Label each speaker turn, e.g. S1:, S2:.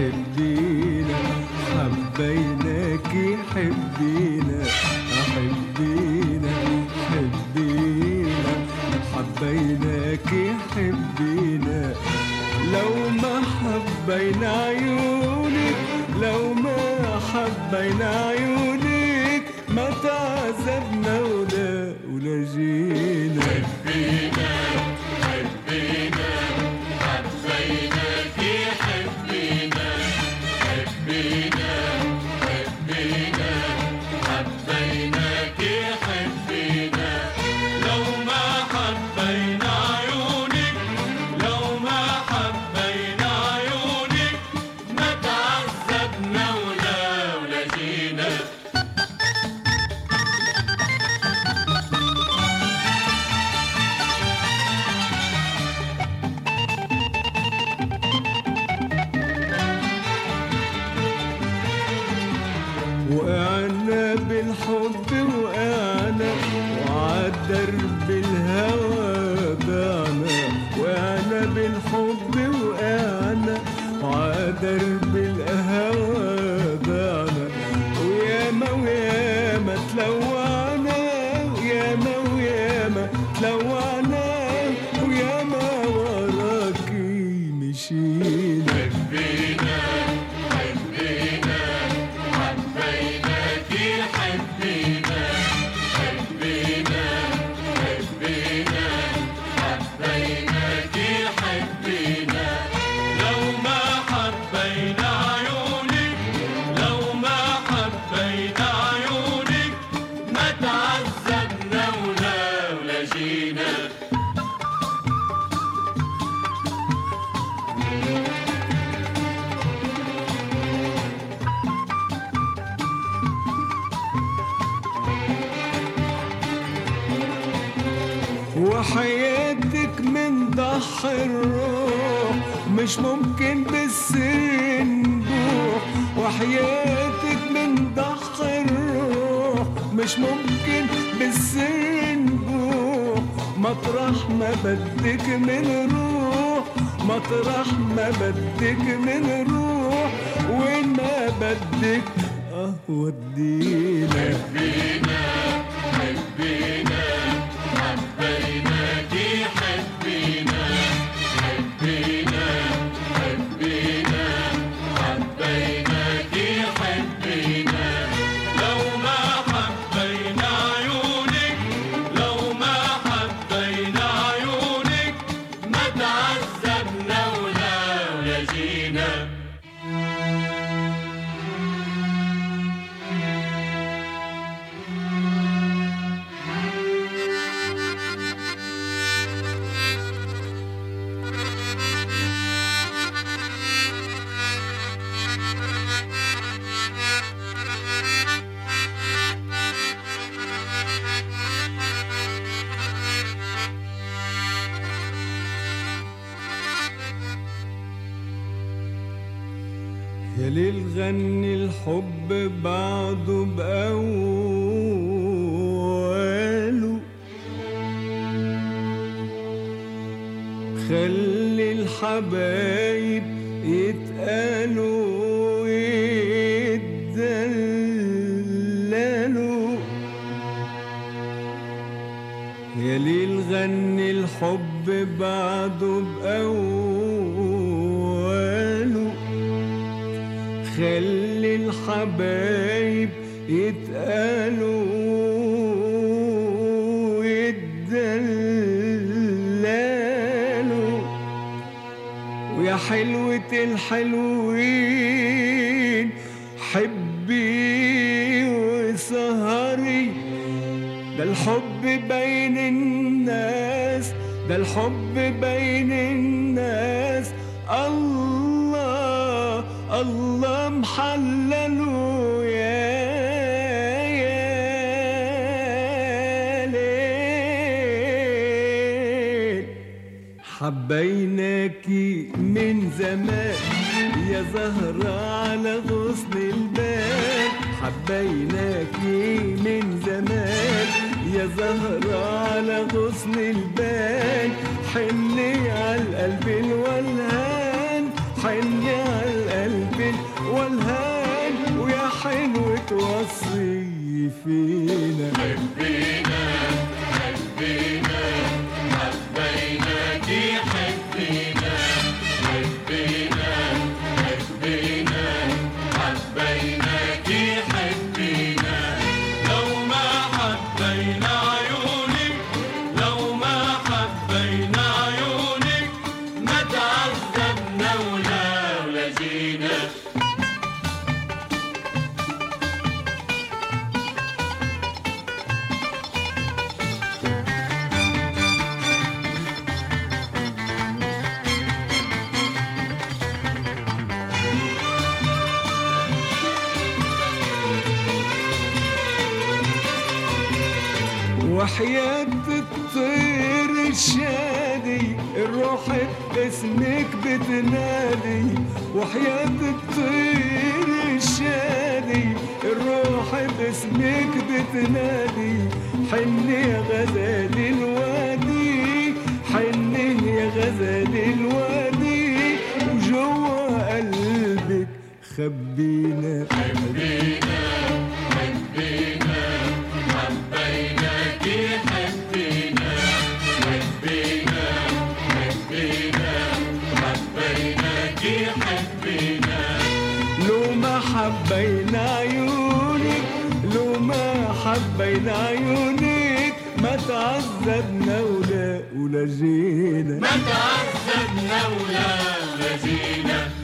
S1: حبينا حبيناكي حبينا حبينا حبينا حبيناكي حبينا لو ما حبينا عيونك لو ما حبينا عيونك ما تعذبنا ولا جينا
S2: حبينا حبينا حبيناكي حبينا حبينا حبينا حبيناكي حبينا لو ما حبينا عيونك لو ما حبينا عيونك ما تعذبنا ولا جينا
S1: وقعنا بالحب وقعنا وعالدرب الهوى ضعنا وقعنا بالحب وقعنا وعالدرب الهوى ضعنا وياما وياما تلوعنا وياما وياما تلوعنا وياما وراكي مشينا
S2: حبينا حبينا حبيناكي حبينا حبينا حبينا حبيناكي حبينا لو ما حبينا عيونك لو ما حبينا عيونك ما تعذبنا ولا جينا
S1: وحياتك من ضحى الروح مش ممكن بالسر نبوح وحياتك من ضحى الروح مش ممكن بالسر نبوح مطرح ما بدك من روح مطرح ما بدك من روح وين ما بدك ودينا
S2: حبينا حبينا حبيناكي حبينا حبينا حبينا حبيناكي حبينا لو ما حبينا عيونك لو ما حبينا عيونك ما تعذبنا ولا جينا
S1: يا ليل غني الحب بعده بأوله خلي الحبايب يتقالوا يتدللوا يا ليل غني الحب بعده بأوله خلي الحبايب يتقالوا يتدللوا ويا حلوة الحلوين حبي وسهري ده الحب بين الناس ده الحب بين الناس الله الله محلله يا ليل حبيناكي من زمان يا زهرة على غصن البال حبيناكي من زمان يا زهرة على غصن البال حني على القلب الولهان حني على القلب وصي فينا
S2: حبينا حبينا حبيناكي حبينا حبينا حبينا حبيناكي حبينا لو ما حبينا عيونك لو ما حبينا عيونك ما تعذبنا ولا جينا
S1: وحياة الطير الشادي الروح باسمك بتنادي وحياة الطير الشادي الروح باسمك بتنادي حن يا غزال الوادي حن يا غزال الوادي وجوا قلبك خبينا
S2: حبينا حبينا حبيناكي حبينا حبينا حبينا حبيناكي حبينا
S1: لو ما حبينا عيونك لو ما حبينا عيونك ما تعذبنا ولا جينا
S2: ما تعذبنا ولا جينا